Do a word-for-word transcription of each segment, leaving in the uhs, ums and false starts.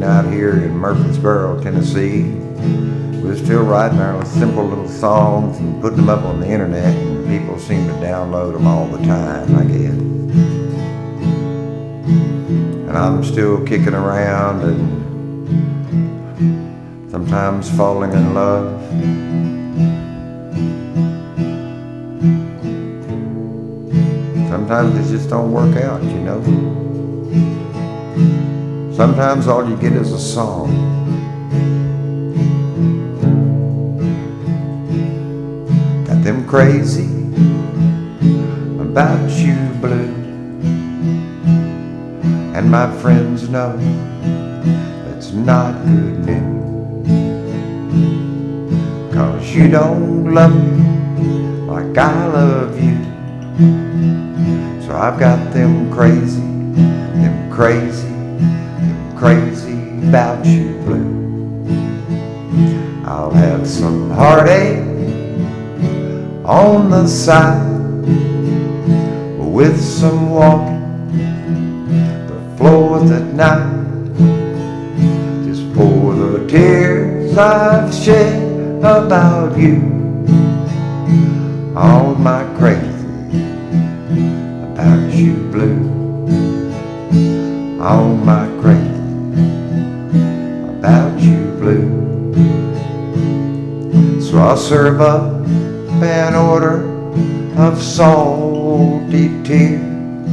out here in Murfreesboro, Tennessee. We're still writing our simple little songs and putting them up on the internet, and people seem to download them all the time, I guess. And I'm still kicking around and sometimes falling in love. Sometimes it just don't work out, you know. Sometimes all you get is a song. Got them crazy about you, blue, and my friends know that's not good news. 'Cause you don't love me like I love you. So I've got them crazy, them crazy, them crazy about you, blue. I'll have some heartache on the side with some walking the floors at night. Just for the tears I've shed about you, all my crazy about you, blue, all my crazy about you, blue. So I'll serve up an order of salty tears.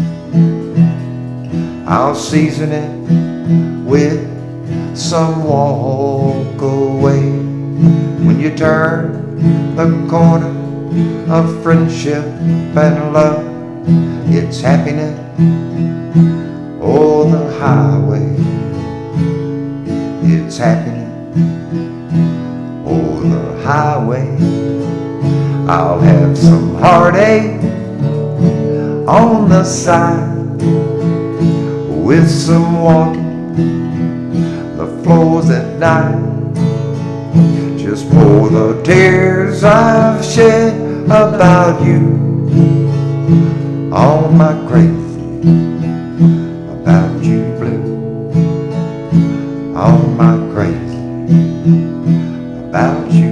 I'll season it with some walk away. When you turn the corner of friendship and love, it's happiness or the highway. It's happiness or the highway. I'll have some heartache on the side with some walking the floors at night. Just for the tears I've shed about you, all my crazy about you, blue, all my crazy about you.